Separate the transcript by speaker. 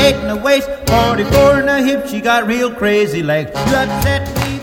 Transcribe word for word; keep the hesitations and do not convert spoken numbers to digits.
Speaker 1: thirty-eight in the waist, forty-four in the hip. She got real crazy legs. You upset me